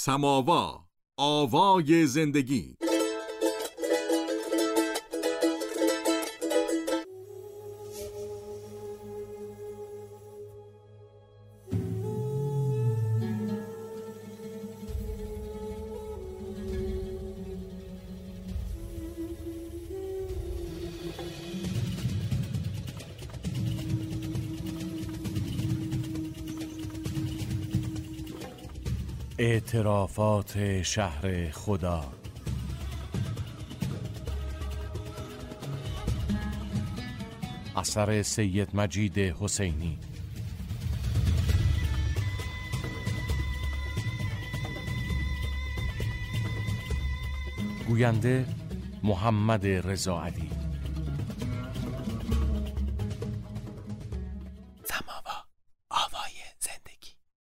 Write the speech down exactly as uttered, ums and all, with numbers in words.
سماوا، آوای زندگی. اعترافات شهر خدا. اثر سید مجید حسینی. گوینده محمد رضا علی.